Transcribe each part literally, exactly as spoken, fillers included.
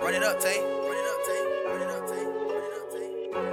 Run it up, Tay. Run it up, Tay. Run it up, Tay. Run it up,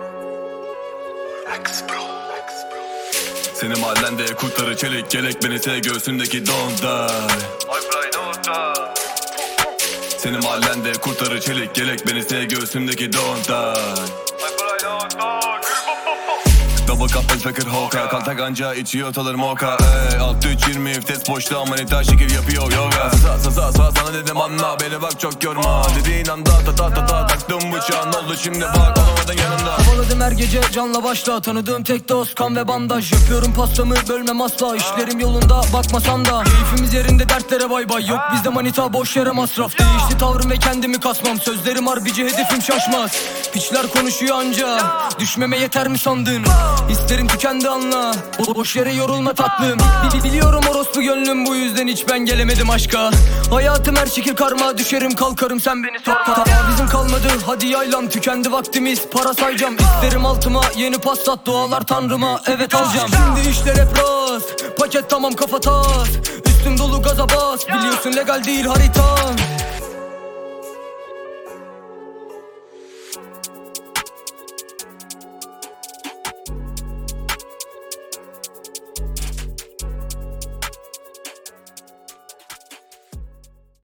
Tay. X bro, X bro. Senin mahallende kurtları çelik gelek beni sev göğsündeki don't die. Ay bray don't die. Senin mahallende kurtları çelik gelek beni sev göğsündeki don't die. Ay bray don't die. Double cup el fakir hoka Kalta ganca içiyor talır moka ey, altı üç yirmi vites boşta manita şekil yapıyor yoga. Sa sa sa sa sana dedim anla beni bak çok yorma. Dediğin anda ta ta ta ta taktım bıçağın oldu şimdi bak olamadın yanımda. Kovaladım her gece canla başla tanıdığım tek dost kan ve bandaj. Yapıyorum pastamı bölmem asla işlerim yolunda bakmasan da. Keyfimiz yerinde dertlere bay bay yok bizde manita boş yere masraf. Değişti tavrım ve kendimi kasmam sözlerim harbici hedefim şaşmaz. Piçler konuşuyor anca düşmeme yeter mi sandın? Hislerim tükendi anla Bo boş yere yorulma tatlım. Bi Biliyorum orospu gönlüm bu yüzden hiç ben gelemedim aşka. Hayatım her şekil karma düşerim kalkarım sen beni sorma. Bizim kalmadı hadi yaylan tükendi vaktimiz para sayacağım. İsterim altıma yeni Passat dualar tanrıma evet alacağım. Şimdi işler hep rast paket tamam kafa tas. Üstüm dolu gaza bas biliyorsun legal değil haritam.